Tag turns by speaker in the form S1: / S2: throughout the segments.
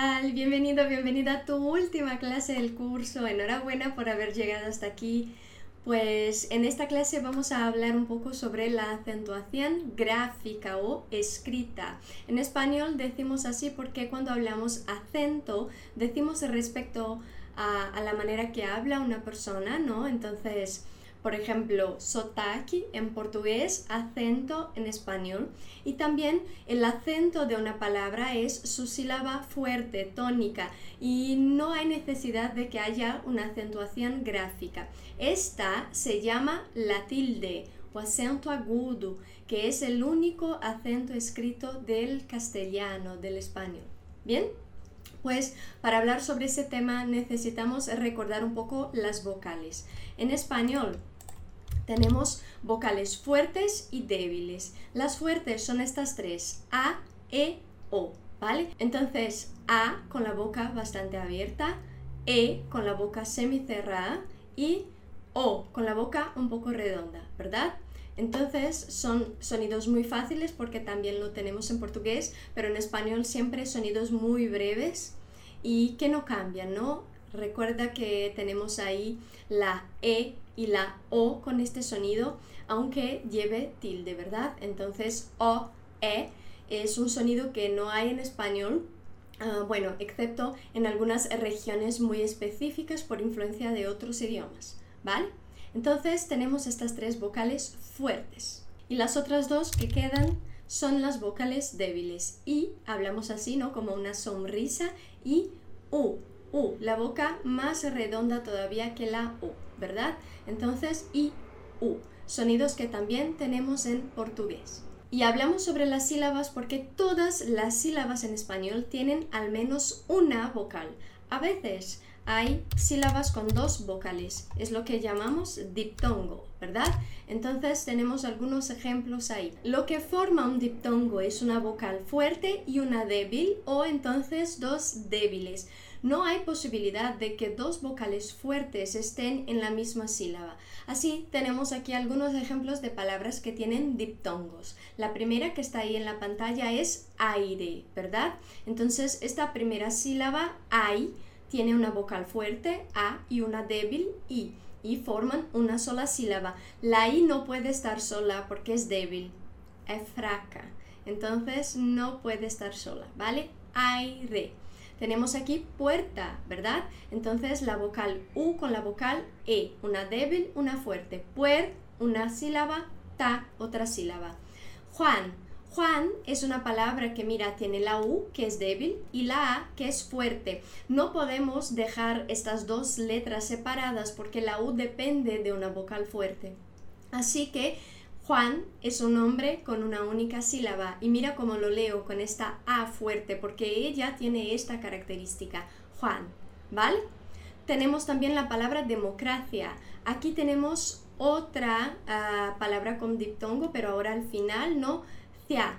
S1: tal? Bienvenido, bienvenida a tu última clase del curso. Enhorabuena por haber llegado hasta aquí. Pues en esta clase vamos a hablar un poco sobre la acentuación gráfica o escrita. En español decimos así porque cuando hablamos acento decimos respecto a la manera que habla una persona, ¿no? Entonces, por ejemplo, sotaque en portugués, acento en español. Y también el acento de una palabra es su sílaba fuerte, tónica, y no hay necesidad de que haya una acentuación gráfica. Esta se llama la tilde o acento agudo, que es el único acento escrito del castellano, del español. ¿Bien? Pues para hablar sobre ese tema necesitamos recordar un poco las vocales. En español tenemos vocales fuertes y débiles. Las fuertes son estas tres: A, E, O, ¿vale? Entonces, A con la boca bastante abierta, E con la boca semicerrada y O con la boca un poco redonda, ¿verdad? Entonces son sonidos muy fáciles porque también lo tenemos en portugués, pero en español siempre sonidos muy breves y que no cambian, ¿no? Recuerda que tenemos ahí la E y la O con este sonido, aunque lleve tilde, ¿verdad? Entonces, O, E es un sonido que no hay en español, bueno, excepto en algunas regiones muy específicas por influencia de otros idiomas, ¿vale? Entonces tenemos estas tres vocales fuertes y las otras dos que quedan son las vocales débiles y hablamos así, ¿no? Como una sonrisa y U, la boca más redonda todavía que la U, ¿verdad? Entonces, I, U, sonidos que también tenemos en portugués. Y hablamos sobre las sílabas porque todas las sílabas en español tienen al menos una vocal. A veces hay sílabas con dos vocales, es lo que llamamos diptongo, ¿verdad? Entonces tenemos algunos ejemplos ahí. Lo que forma un diptongo es una vocal fuerte y una débil, o entonces dos débiles. No hay posibilidad de que dos vocales fuertes estén en la misma sílaba. Así tenemos aquí algunos ejemplos de palabras que tienen diptongos. La primera que está ahí en la pantalla es aire, ¿verdad? Entonces esta primera sílaba, ai, tiene una vocal fuerte, A, y una débil, I, y forman una sola sílaba. La I no puede estar sola porque es débil, es fraca. Entonces no puede estar sola, ¿vale? Aire. Tenemos aquí puerta, ¿verdad? Entonces la vocal U con la vocal E, una débil, una fuerte. Puer, una sílaba, ta, otra sílaba. Juan. Juan es una palabra que, mira, tiene la U, que es débil, y la A, que es fuerte. No podemos dejar estas dos letras separadas porque la U depende de una vocal fuerte. Así que Juan es un nombre con una única sílaba y mira cómo lo leo con esta A fuerte porque ella tiene esta característica, Juan, ¿vale? Tenemos también la palabra democracia. Aquí tenemos otra palabra con diptongo, pero ahora al final, ¿no? Cia.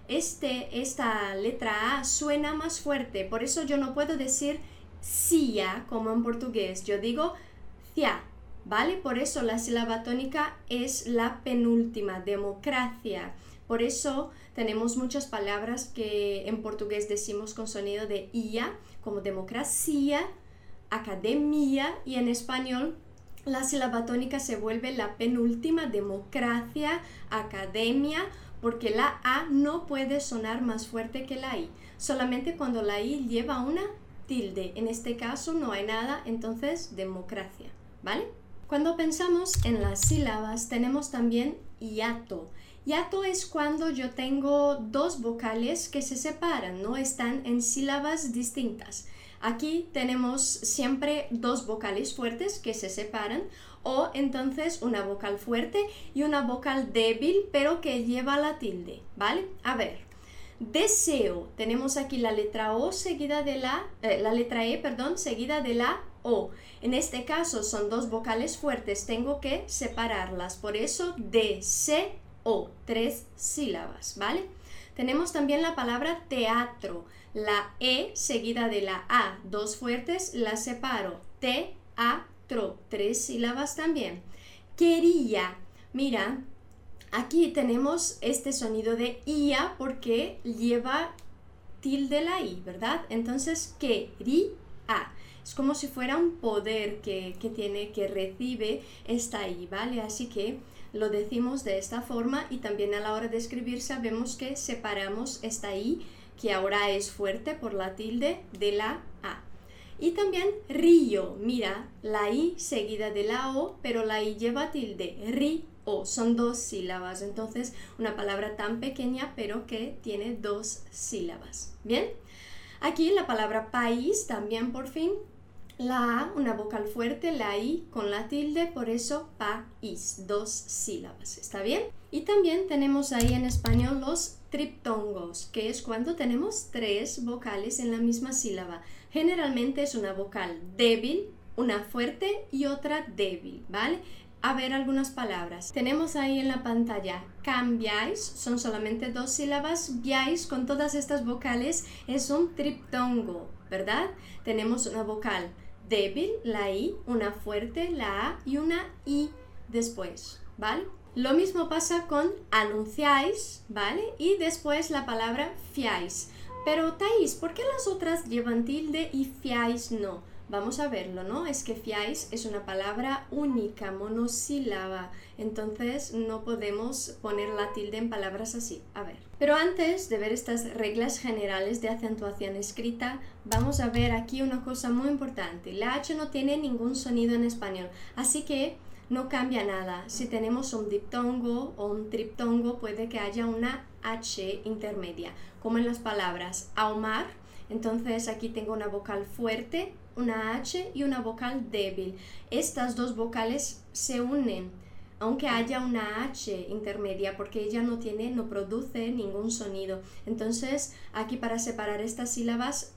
S1: Esta letra A suena más fuerte, por eso yo no puedo decir cia como en portugués, yo digo cia. ¿Vale? Por eso la sílaba tónica es la penúltima, democracia. Por eso tenemos muchas palabras que en portugués decimos con sonido de ia, como democracia, academia, y en español la sílaba tónica se vuelve la penúltima, democracia, academia, porque la A no puede sonar más fuerte que la I, solamente cuando la I lleva una tilde. En este caso no hay nada, entonces democracia, ¿vale? Cuando pensamos en las sílabas tenemos también hiato. Hiato es cuando yo tengo dos vocales que se separan, no están en sílabas distintas. Aquí tenemos siempre dos vocales fuertes que se separan, o entonces una vocal fuerte y una vocal débil pero que lleva la tilde, ¿vale? A ver, deseo, tenemos aquí la letra O seguida de la letra E, perdón, seguida de la O. En este caso son dos vocales fuertes, tengo que separarlas, por eso deseo, tres sílabas, ¿vale? Tenemos también la palabra teatro, la E seguida de la A, dos fuertes, las separo, teatro, tres sílabas también. Quería, mira, aquí tenemos este sonido de ia porque lleva tilde la I, ¿verdad? Entonces, quería. Es como si fuera un poder que recibe esta I, ¿vale? Así que lo decimos de esta forma y también a la hora de escribir sabemos que separamos esta I, que ahora es fuerte por la tilde, de la A. Y también río, mira, la I seguida de la O, pero la I lleva tilde, río, son 2 sílabas, entonces una palabra tan pequeña pero que tiene 2 sílabas. Bien, aquí la palabra país también por fin, la A, una vocal fuerte, la I con la tilde, por eso país, 2 sílabas, ¿está bien? Y también tenemos ahí en español los triptongos, que es cuando tenemos 3 vocales en la misma sílaba. Generalmente es una vocal débil, una fuerte y otra débil, ¿vale? A ver algunas palabras. Tenemos ahí en la pantalla cambiáis, son solamente 2 sílabas, viáis con todas estas vocales es un triptongo, ¿verdad? Tenemos una vocal débil, la I, una fuerte, la A y una I después, ¿vale? Lo mismo pasa con anunciáis, ¿vale? Y después la palabra fiáis. Pero Thais, ¿por qué las otras llevan tilde y fiáis no? Vamos a verlo, ¿no? Es que fiáis es una palabra única, monosílaba, entonces no podemos poner la tilde en palabras así. A ver. Pero antes de ver estas reglas generales de acentuación escrita, vamos a ver aquí una cosa muy importante. La H no tiene ningún sonido en español, así que no cambia nada. Si tenemos un diptongo o un triptongo, puede que haya una H intermedia, como en las palabras ahumar. Entonces aquí tengo una vocal fuerte, una H y una vocal débil. Estas 2 vocales se unen, aunque haya una H intermedia, porque ella no produce ningún sonido. Entonces aquí para separar estas sílabas,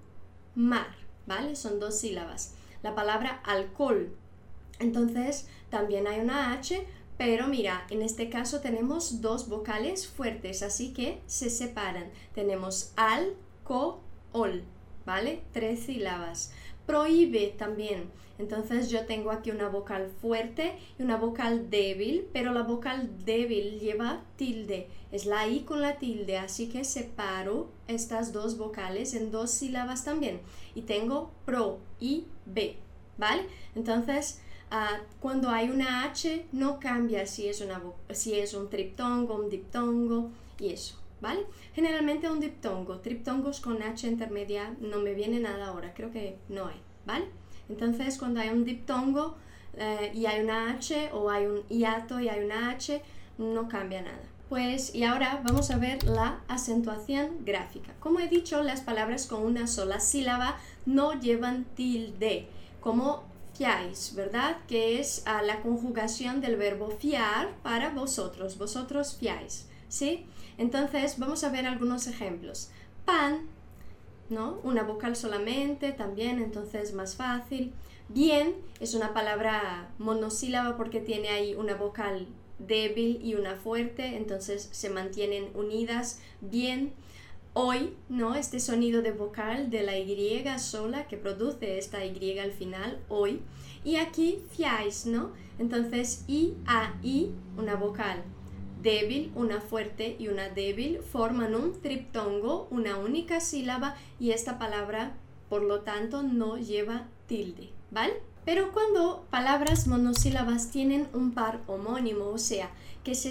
S1: ahumar, ¿vale? Son 2 sílabas. La palabra alcohol, entonces también hay una H, pero mira, en este caso tenemos 2 vocales fuertes, así que se separan. Tenemos alcohol, ¿vale? 3 sílabas. Prohíbe también. Entonces yo tengo aquí una vocal fuerte y una vocal débil, pero la vocal débil lleva tilde. Es la I con la tilde, así que separo estas 2 vocales en 2 sílabas también. Y tengo prohíbe, ¿vale? Entonces cuando hay una H no cambia si es un triptongo, un diptongo y eso, ¿vale? Generalmente un diptongo, triptongos con H intermedia no me viene nada ahora, creo que no hay, ¿vale? Entonces cuando hay un diptongo y hay una H, o hay un hiato y hay una H, no cambia nada. Pues y ahora vamos a ver la acentuación gráfica. Como he dicho, las palabras con una sola sílaba no llevan tilde, como fiáis, ¿verdad? Que es la conjugación del verbo fiar para vosotros, vosotros fiáis, ¿sí? Entonces vamos a ver algunos ejemplos. Pan, ¿no? Una vocal solamente también, entonces más fácil. Bien es una palabra monosílaba porque tiene ahí una vocal débil y una fuerte, entonces se mantienen unidas. Bien. Hoy, ¿no? Este sonido de vocal de la Y sola que produce esta Y al final, hoy. Y aquí fiáis, ¿no? Entonces I, A, I, una vocal débil, una fuerte y una débil forman un triptongo, una única sílaba, y esta palabra, por lo tanto, no lleva tilde, ¿vale? Pero cuando palabras monosílabas tienen un par homónimo, o sea, que se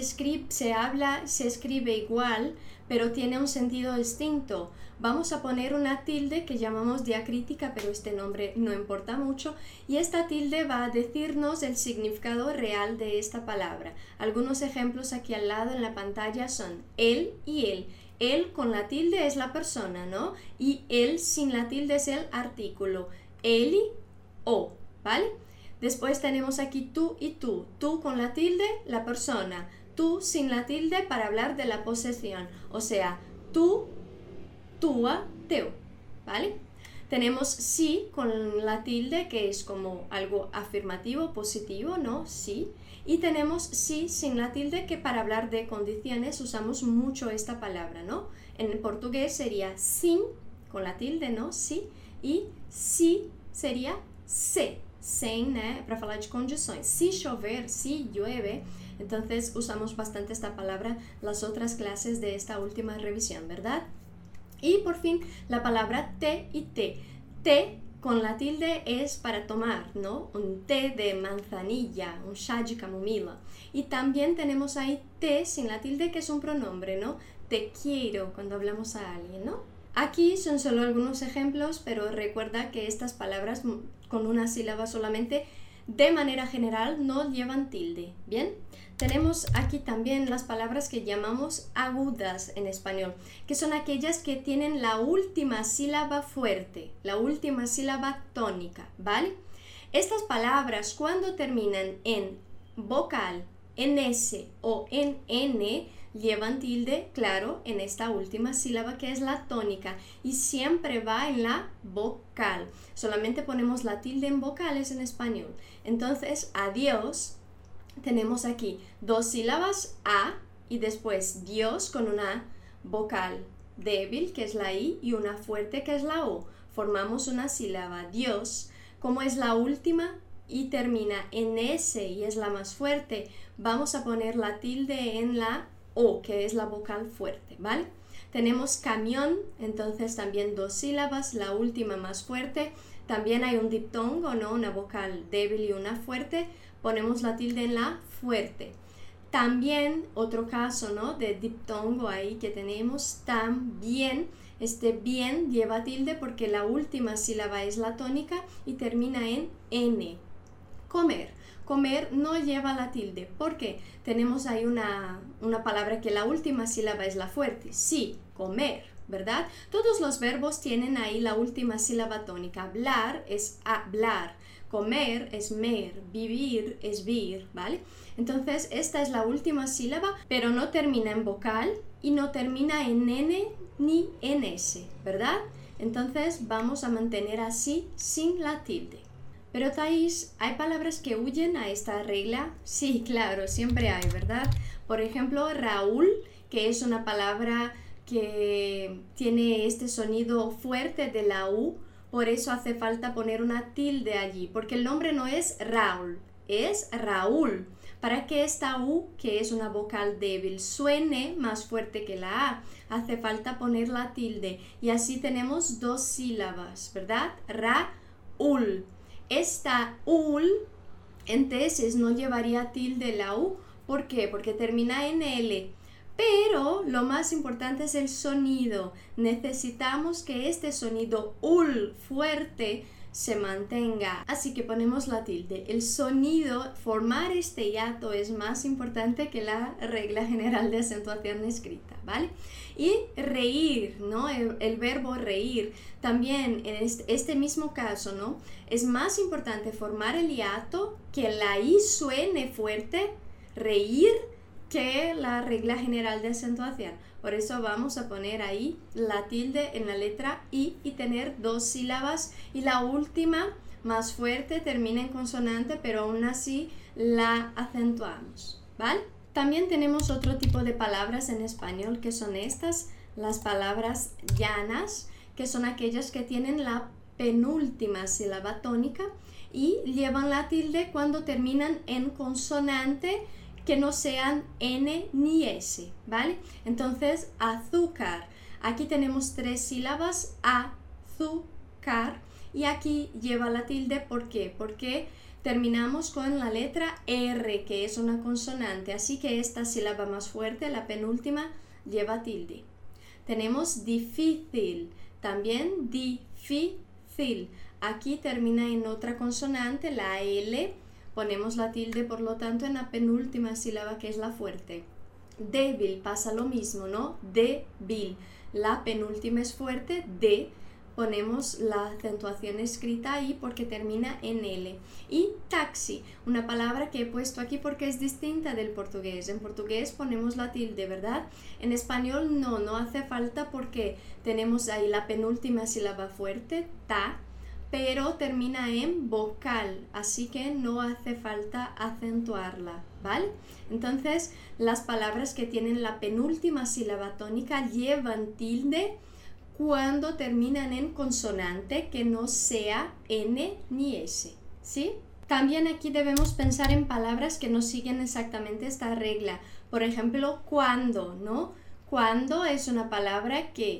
S1: escribe igual, pero tiene un sentido distinto, vamos a poner una tilde que llamamos diacrítica, pero este nombre no importa mucho, y esta tilde va a decirnos el significado real de esta palabra. Algunos ejemplos aquí al lado en la pantalla son él y él. Él con la tilde es la persona, ¿no? Y él sin la tilde es el artículo. Eli, o, ¿vale? Después tenemos aquí tú y tú. Tú con la tilde, la persona. Tú sin la tilde para hablar de la posesión. O sea, tú, tua, teu, ¿vale? Tenemos sí con la tilde, que es como algo afirmativo, positivo, ¿no? Sí. Y tenemos sí sin la tilde, que para hablar de condiciones usamos mucho esta palabra, ¿no? En portugués sería sim, con la tilde, ¿no? Sí. Y sí sería se, sem, né? Para falar de condições. Si chover, si llueve, entonces usamos bastante esta palabra las otras clases de esta última revisión, ¿verdad? Y por fin la palabra té y té. Té con la tilde es para tomar, ¿no? Un té de manzanilla, un chá de camomila. Y también tenemos ahí té sin la tilde, que es un pronombre, ¿no? Te quiero cuando hablamos a alguien, ¿no? Aquí son solo algunos ejemplos, pero recuerda que estas palabras con una sílaba solamente de manera general no llevan tilde, ¿bien? Tenemos aquí también las palabras que llamamos agudas en español, que son aquellas que tienen la última sílaba fuerte, la última sílaba tónica, ¿vale? Estas palabras cuando terminan en vocal, en S o en N, llevan tilde, claro, en esta última sílaba que es la tónica y siempre va en la vocal. Solamente ponemos la tilde en vocales en español. Entonces, adiós, tenemos aquí dos sílabas A y después Dios con una vocal débil que es la I y una fuerte que es la O. Formamos una sílaba Dios. Como es la última y termina en S y es la más fuerte, vamos a poner la tilde en la O, que es la vocal fuerte, ¿vale? Tenemos camión, entonces también dos sílabas, la última más fuerte. También hay un diptongo, ¿no? Una vocal débil y una fuerte. Ponemos la tilde en la fuerte. También otro caso, ¿no? De diptongo ahí que tenemos, también. Este bien lleva tilde porque la última sílaba es la tónica y termina en N. Comer. Comer no lleva la tilde porque tenemos ahí una palabra que la última sílaba es la fuerte. Sí, comer, ¿verdad? Todos los verbos tienen ahí la última sílaba tónica. Hablar es hablar, comer es mer, vivir es vir, ¿vale? Entonces esta es la última sílaba, pero no termina en vocal y no termina en N ni en S, ¿verdad? Entonces vamos a mantener así sin la tilde. Pero Thais, ¿hay palabras que huyen a esta regla? Sí, claro, siempre hay, ¿verdad? Por ejemplo, Raúl, que es una palabra que tiene este sonido fuerte de la U, por eso hace falta poner una tilde allí, porque el nombre no es Raúl, es Raúl. Para que esta U, que es una vocal débil, suene más fuerte que la A, hace falta poner la tilde. Y así tenemos dos sílabas, ¿verdad? Raúl. Esta ul entonces no llevaría tilde la U. ¿Por qué? Porque termina en L. Pero lo más importante es el sonido. Necesitamos que este sonido ul fuerte se mantenga. Así que ponemos la tilde. El sonido, formar este hiato es más importante que la regla general de acentuación escrita, ¿vale? Y reír, ¿no? El verbo reír. También en este mismo caso, ¿no? Es más importante formar el hiato, que la I suene fuerte, reír, que la regla general de acentuación. Por eso vamos a poner ahí la tilde en la letra I y tener dos sílabas y la última más fuerte termina en consonante, pero aún así la acentuamos, ¿vale? También tenemos otro tipo de palabras en español que son estas, las palabras llanas, que son aquellas que tienen la penúltima sílaba tónica y llevan la tilde cuando terminan en consonante que no sean N ni S, ¿vale? Entonces, azúcar. Aquí tenemos tres sílabas, azúcar, y aquí lleva la tilde, ¿por qué? Porque terminamos con la letra R, que es una consonante, así que esta sílaba más fuerte, la penúltima, lleva tilde. Tenemos difícil, también difícil. Aquí termina en otra consonante, la L, ponemos la tilde, por lo tanto, en la penúltima sílaba que es la fuerte. Débil, pasa lo mismo, ¿no? Débil. La penúltima es fuerte, D. Ponemos la acentuación escrita ahí porque termina en L. Y taxi, una palabra que he puesto aquí porque es distinta del portugués. En portugués ponemos la tilde, ¿verdad? En español no hace falta porque tenemos ahí la penúltima sílaba fuerte, ta, pero termina en vocal, así que no hace falta acentuarla, ¿vale? Entonces, las palabras que tienen la penúltima sílaba tónica llevan tilde cuando terminan en consonante que no sea N ni S, ¿sí? También aquí debemos pensar en palabras que no siguen exactamente esta regla. Por ejemplo, cuando, ¿no? Cuando es una palabra que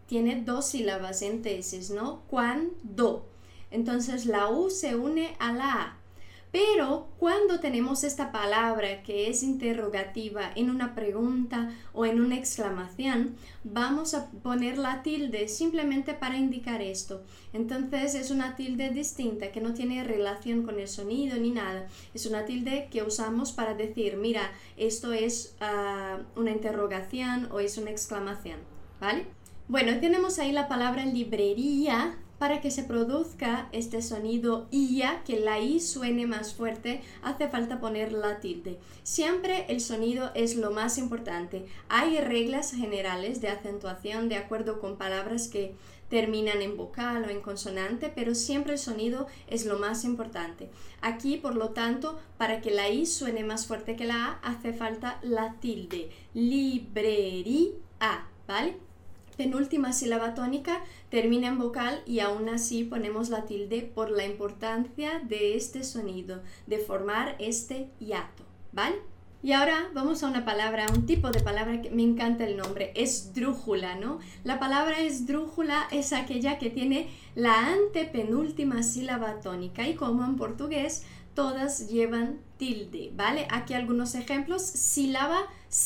S1: tiene dos sílabas en tesis, ¿no? Cuando. Entonces la U se une a la A. Pero cuando tenemos esta palabra que es interrogativa en una pregunta o en una exclamación, vamos a poner la tilde simplemente para indicar esto. Entonces es una tilde distinta que no tiene relación con el sonido ni nada. Es una tilde que usamos para decir, mira, esto es una interrogación o es una exclamación, ¿vale? Bueno, tenemos ahí la palabra librería. Para que se produzca este sonido IA, que la I suene más fuerte, hace falta poner la tilde. Siempre el sonido es lo más importante. Hay reglas generales de acentuación de acuerdo con palabras que terminan en vocal o en consonante, pero siempre el sonido es lo más importante. Aquí, por lo tanto, para que la I suene más fuerte que la A, hace falta la tilde. Librería, ¿vale? Penúltima sílaba tónica termina en vocal y aún así ponemos la tilde por la importancia de este sonido, de formar este hiato, ¿vale? Y ahora vamos a una palabra, un tipo de palabra que me encanta el nombre, esdrújula, ¿no? La palabra esdrújula es aquella que tiene la antepenúltima sílaba tónica y como en portugués todas llevan tilde, ¿vale? Aquí algunos ejemplos, sílaba,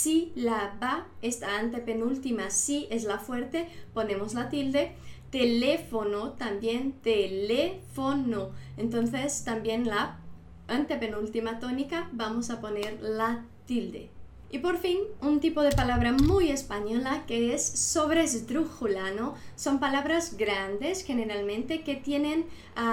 S1: esta antepenúltima sí es la fuerte, ponemos la tilde, teléfono, también teléfono, entonces también la antepenúltima tónica vamos a poner la tilde. Y por fin, un tipo de palabra muy española que es sobresdrújula, ¿no? Son palabras grandes generalmente que tienen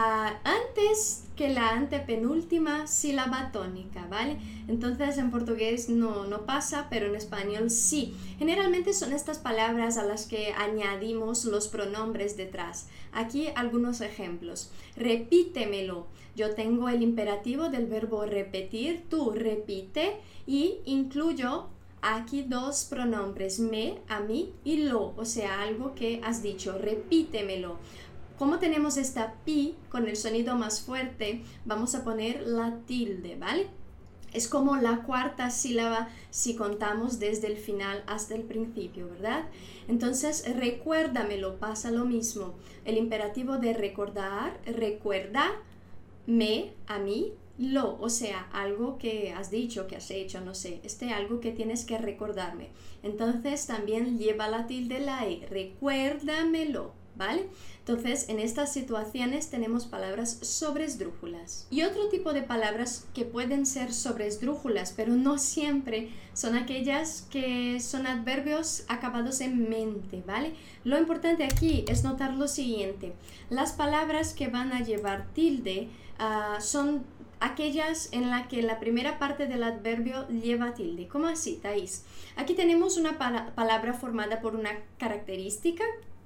S1: antes que la antepenúltima sílaba tónica, ¿vale? Entonces en portugués no pasa, pero en español sí. Generalmente son estas palabras a las que añadimos los pronombres detrás. Aquí algunos ejemplos. Repítemelo. Yo tengo el imperativo del verbo repetir, tú repite y incluyo aquí dos pronombres, me, a mí y lo, o sea, algo que has dicho, repítemelo. Como tenemos esta pi con el sonido más fuerte, vamos a poner la tilde, ¿vale? Es como la cuarta sílaba si contamos desde el final hasta el principio, ¿verdad? Entonces, recuérdamelo, pasa lo mismo. El imperativo de recordar, recuerda, me, a mí, lo, o sea, algo que has dicho, que has hecho, no sé, algo que tienes que recordarme. Entonces también lleva la tilde la E, recuérdamelo, ¿vale? Entonces en estas situaciones tenemos palabras sobresdrújulas. Y otro tipo de palabras que pueden ser sobresdrújulas, pero no siempre, son aquellas que son adverbios acabados en mente, ¿vale? Lo importante aquí es notar lo siguiente, las palabras que van a llevar tilde son aquellas en las que la primera parte del adverbio lleva tilde. ¿Cómo así, Thais? Aquí tenemos una palabra formada por una característica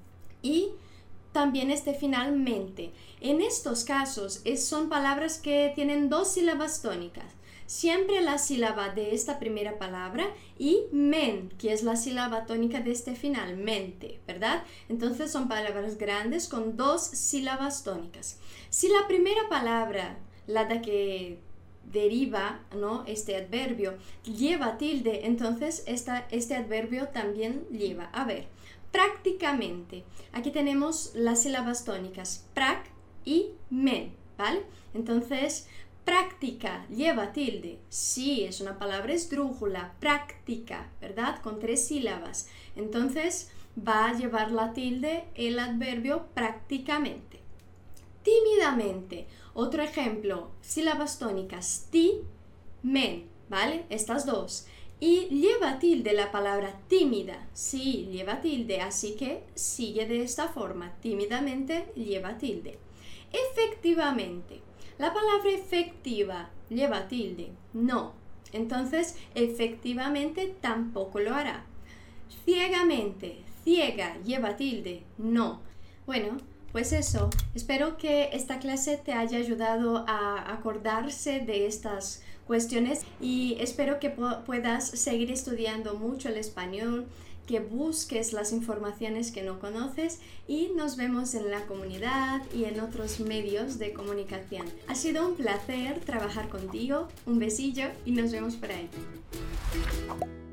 S1: y también finalmente. En estos casos son palabras que tienen dos sílabas tónicas. Siempre la sílaba de esta primera palabra y men, que es la sílaba tónica de finalmente, ¿verdad? Entonces son palabras grandes con dos sílabas tónicas. Si la primera palabra, la de que deriva, ¿no?, este adverbio, lleva tilde, entonces este adverbio también lleva. A ver, prácticamente. Aquí tenemos las sílabas tónicas, prac y men, ¿vale? Entonces, práctica lleva tilde. Sí, es una palabra esdrújula, práctica, ¿verdad? Con tres sílabas. Entonces, va a llevar la tilde el adverbio prácticamente. Tímidamente. Otro ejemplo, sílabas tónicas, ti, men, ¿vale? Estas dos. Y lleva tilde la palabra tímida. Sí, lleva tilde, así que sigue de esta forma. Tímidamente lleva tilde. Efectivamente. La palabra efectiva lleva tilde. No. Entonces, efectivamente tampoco lo hará. Ciegamente. Ciega lleva tilde. No. Bueno, pues eso. Espero que esta clase te haya ayudado a acordarse de estas cuestiones y espero que puedas seguir estudiando mucho el español, que busques las informaciones que no conoces y nos vemos en la comunidad y en otros medios de comunicación. Ha sido un placer trabajar contigo, un besillo y nos vemos por ahí.